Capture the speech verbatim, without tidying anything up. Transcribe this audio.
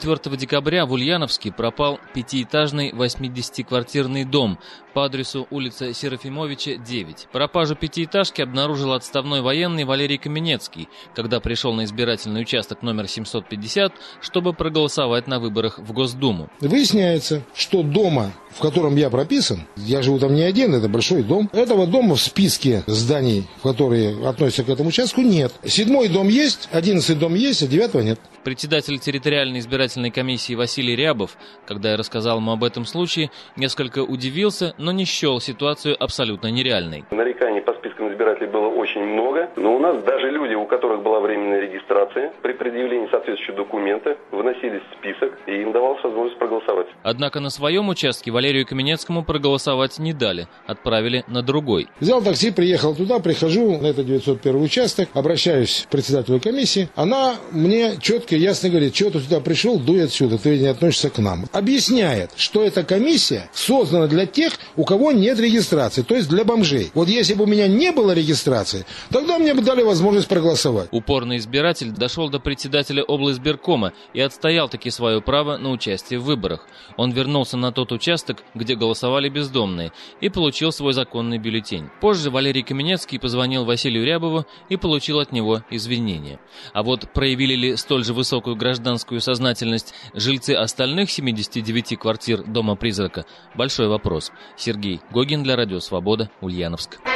четвёртого декабря в Ульяновске пропал пятиэтажный восьмидесятиквартирный дом по адресу улица Серафимовича, девять. Пропажу пятиэтажки обнаружил отставной военный Валерий Каменецкий, когда пришел на избирательный участок номер семьсот пятьдесят, чтобы проголосовать на выборах в Госдуму. Выясняется, что дома, в котором я прописан, я живу там не один, это большой дом, этого дома в списке зданий, которые относятся к этому участку, нет. Седьмой дом есть, одиннадцатый дом есть, а девятого нет. Председатель территориальной избирательной комиссии Василий Рябов, когда я рассказал ему об этом случае, несколько удивился, но не счел ситуацию абсолютно нереальной. Нареканий по спискам избирателей было очень много, но у нас даже люди, у которых была временная регистрация, при предъявлении соответствующего документа вносились в список, и им давалась возможность проголосовать. Однако на своем участке Валерию Каменецкому проголосовать не дали, отправили на другой. Взял такси, приехал туда, прихожу на этот девятьсот первый участок, обращаюсь к председателю комиссии, она мне четко и ясно говорит, что ты сюда пришел, дуй отсюда, ты не относишься к нам. Объясняет, что эта комиссия создана для тех, у кого нет регистрации, то есть для бомжей. Вот если бы у меня не было регистрации, тогда мне бы дали возможность проголосовать. Упорный избиратель дошел до председателя облсбиркома и отстоял таки свое право на участие в выборах. Он вернулся на тот участок, где голосовали бездомные, и получил свой законный бюллетень. Позже Валерий Каменецкий позвонил Василию Рябову и получил от него извинения. А вот проявили ли столь же высокую гражданскую сознательность жильцы остальных семидесяти девяти квартир Дома-призрака – большой вопрос. Сергей Гогин для Радио Свобода, Ульяновск.